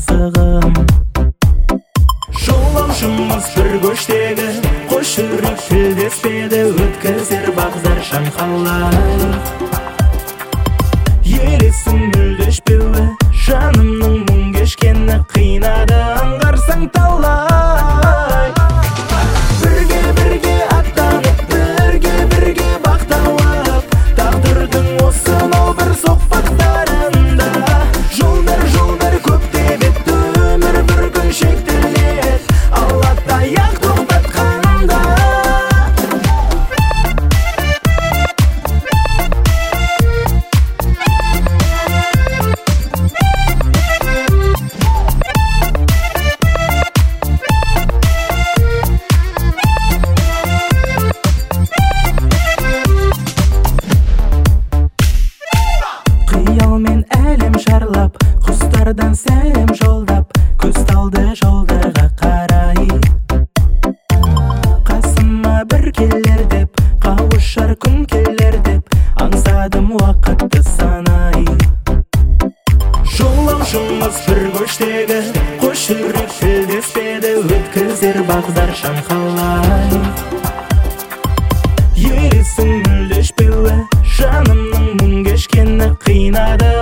асығым. Жолаушымыз бір көштегі, қош жүрек тілдеспеді, өткізер бағзар шаңқалай. Елесің мүлде өшпеуі, жанымның мұң кешкені қинады, аңғарсаң талай. Бірге аттанып, бірге бақталып, тағдырдың осынау бір соқпақтарында. Жолдар көктеп өмір бір күн шектелет, Аллатай ақ тоқтатқанда. Қиялмен әлем шарлап, құстардан сәлем жолдап, көз талды жолдарға қарай. Қасыма бір келер деп, қауышар күн келер деп, аңсадым уақытты санай. Жолаушымыз бір көштегі, қош жүрек тілдеспеді, өткізер бағдар шаңқалай. Елесің мүлде өшпеуі, жанымның мұң кешкені қинады,